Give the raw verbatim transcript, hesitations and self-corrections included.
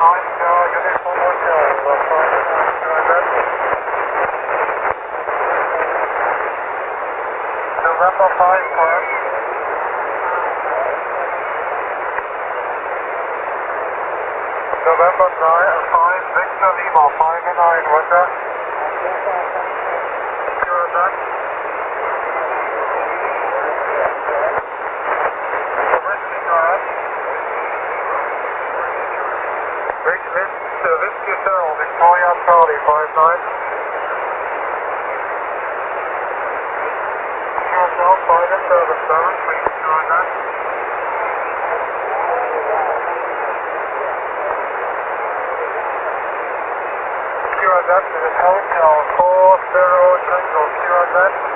nine, uh, uniform hotel, uh, five nine, November five, correct. November nine, five, Victor Lima, five and nine, Roger. Sure that. Whiskey, correct. Vic, Vic, uh, Whiskey Cell, Victoria Charlie, five nine. Sure Cell, five and seven, seven, please, sure that. Q R Z to the hotel four zero Tango, Q R Z.